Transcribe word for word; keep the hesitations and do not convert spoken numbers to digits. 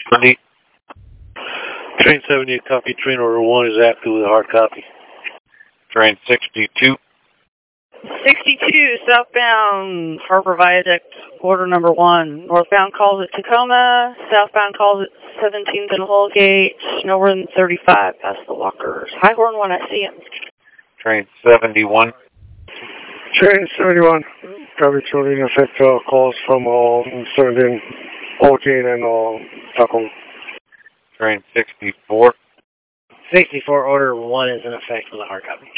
seventy. Train seventy-eight, copy. Train order one is active with a hard copy. Train sixty-two. sixty-two, southbound Harbor Viaduct, order number one. Northbound calls it Tacoma, southbound calls it seventeenth and Holgate, nowhere than thirty-five past the lockers. High horn when I see him. Train seventy-one. Train seventy-one, copy. Children effect uh, calls from uh, seventeen, Holgate and uh, Tacoma. Train sixty-four. sixty-four, order one is in effect with a hard copy.